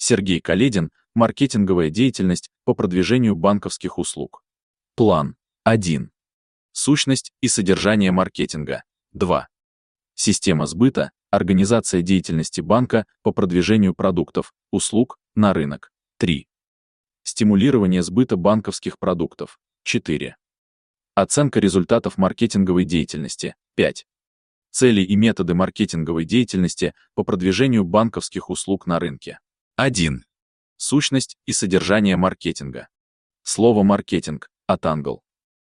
Сергей Каледин. Маркетинговая деятельность по продвижению банковских услуг. План. 1. Сущность и содержание маркетинга. 2. Система сбыта, организация деятельности банка по продвижению продуктов, услуг на рынок. 3. Стимулирование сбыта банковских продуктов. 4. Оценка результатов маркетинговой деятельности. 5. Цели и методы маркетинговой деятельности по продвижению банковских услуг на рынке. 1. Сущность и содержание маркетинга. Слово «маркетинг» от англ.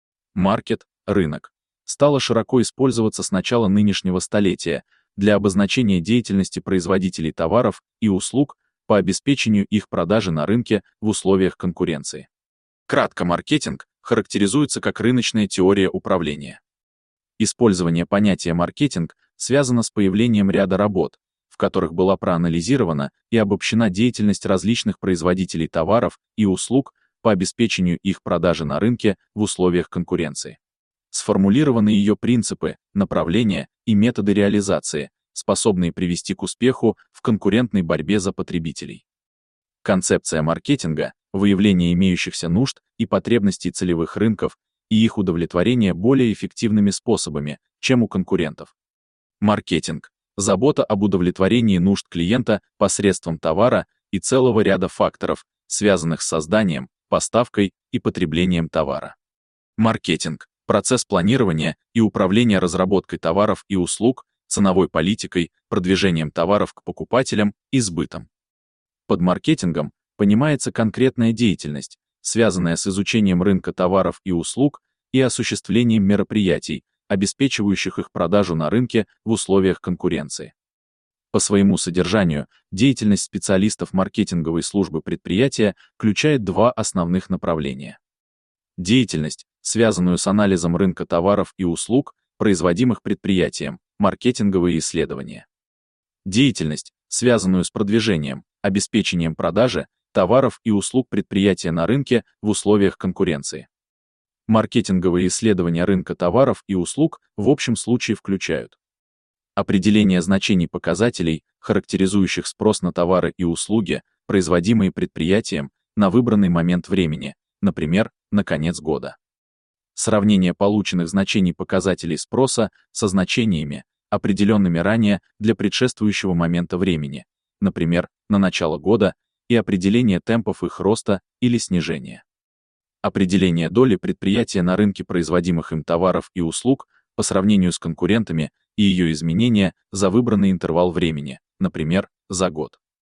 Маркет – рынок. Стало широко использоваться с начала нынешнего столетия для обозначения деятельности производителей товаров и услуг по обеспечению их продажи на рынке в условиях конкуренции. Кратко, маркетинг характеризуется как рыночная теория управления. Использование понятия маркетинг связано с появлением ряда работ, в которых была проанализирована и обобщена деятельность различных производителей товаров и услуг по обеспечению их продажи на рынке в условиях конкуренции. Сформулированы ее принципы, направления и методы реализации, способные привести к успеху в конкурентной борьбе за потребителей. Концепция маркетинга – выявление имеющихся нужд и потребностей целевых рынков и их удовлетворение более эффективными способами, чем у конкурентов. Маркетинг – забота об удовлетворении нужд клиента посредством товара и целого ряда факторов, связанных с созданием, поставкой и потреблением товара. Маркетинг – процесс планирования и управления разработкой товаров и услуг, ценовой политикой, продвижением товаров к покупателям и сбытом. Под маркетингом понимается конкретная деятельность, связанная с изучением рынка товаров и услуг и осуществлением мероприятий, обеспечивающих их продажу на рынке в условиях конкуренции. По своему содержанию, деятельность специалистов маркетинговой службы предприятия включает два основных направления. Деятельность, связанную с анализом рынка товаров и услуг, производимых предприятием, маркетинговые исследования. Деятельность, связанную с продвижением, обеспечением продажи товаров и услуг предприятия на рынке в условиях конкуренции. Маркетинговые исследования рынка товаров и услуг в общем случае включают определение значений показателей, характеризующих спрос на товары и услуги, производимые предприятием на выбранный момент времени, например, на конец года. Сравнение полученных значений показателей спроса со значениями, определенными ранее для предшествующего момента времени, например, на начало года, и определение темпов их роста или снижения. Определение доли предприятия на рынке производимых им товаров и услуг по сравнению с конкурентами и ее изменения за выбранный интервал времени, например, за год.